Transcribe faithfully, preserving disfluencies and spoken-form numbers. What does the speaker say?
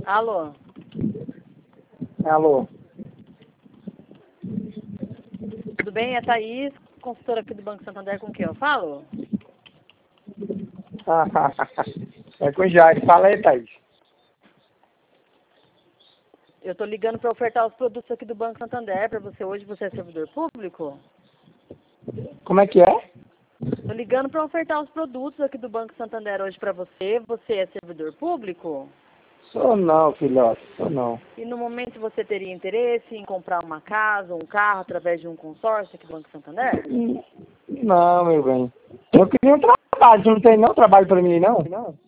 Alô? Alô? Tudo bem? É Thaís, consultora aqui do Banco Santander, com quem eu falo? É com o Jair. Fala aí, Thaís. Eu tô ligando para ofertar os produtos aqui do Banco Santander para você hoje. Você é servidor público? Como é que é? Tô ligando para ofertar os produtos aqui do Banco Santander hoje para você. Você é servidor público? Sou não, filhote. Sou não. E no momento você teria interesse em comprar uma casa, um carro, através de um consórcio aqui do Banco Santander? Não, meu bem. Eu queria um trabalho. Você não tem não trabalho para mim, não? Não.